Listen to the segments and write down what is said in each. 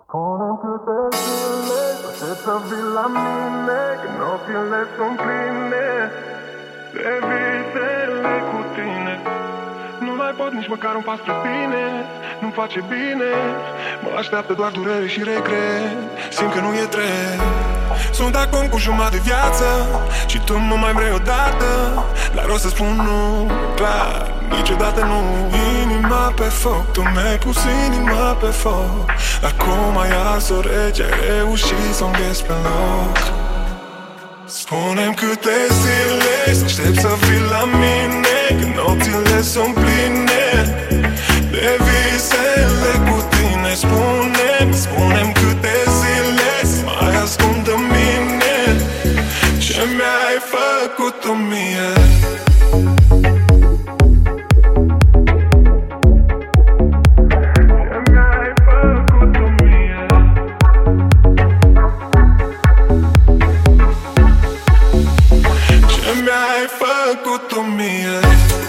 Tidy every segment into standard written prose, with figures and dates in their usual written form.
Spune-mi câte zile aștept să vii la mine, când nopțile sunt pline de visele cu tine. Nu mai pot nici măcar un pas spre tine, nu-mi face bine. Mă așteaptă doar durere și regret, simt că nu e drept. Sunt acum cu jumătate de viață și tu mă mai vrei odată, dar o să spun nu, clar, niciodată nu. Inima pe foc, tu mi-ai pus inima pe foc. Acum ai ars-o rece, ai reușit să-mi ghes pe loc. Spune-mi câte zile să aștept să vii la mine, când nopțile sunt pline de visele cu tine. Spune-mi câte zile să mai ascund în mine ce mi-ai făcut tu mie. Mi-ai făcut tu mie.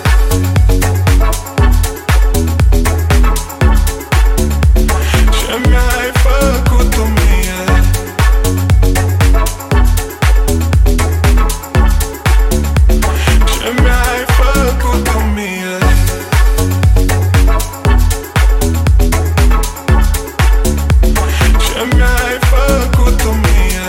Ce mi-ai făcut tu mie. Ce mi-ai făcut tu mie. Ce mi-ai făcut tu mie.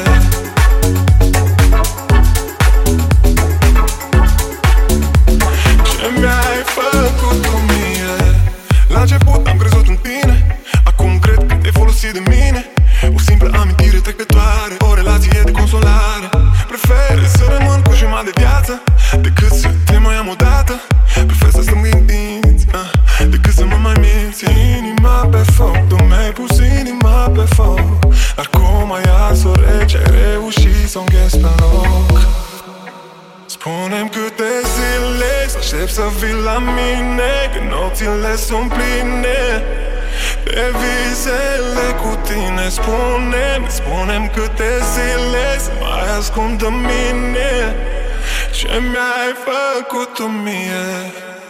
Mi-ai făcut tu mie. La început am crezut în tine, acum cred că te-ai folosit de mine. O simplă amintire trecătoare, o relație de consolare. Prefer să rămân cu jumătate de viață decât să te mai am odată. Prefer să stăm gândiți decât să mă mai minți. Inima pe foc, tu mi-ai pus inima pe foc. Dar cum ai ars-o rece, ai reușit să-mi ghes pe loc. Spune-mi câte zile să aștept să vii la mine, când nopțile sunt pline de visele cu tine. Spune-mi câte zile să mai ascund în mine ce mi-ai făcut tu mie.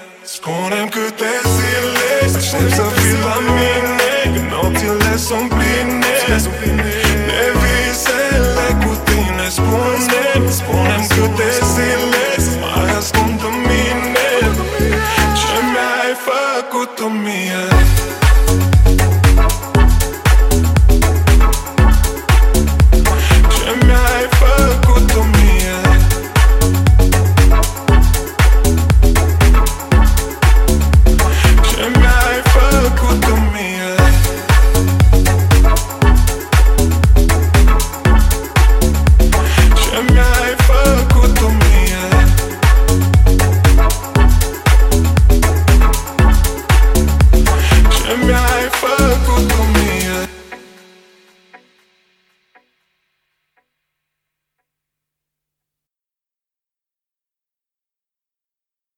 Spune-mi câte zile să aștept să vii la mine, când nopțile sunt pline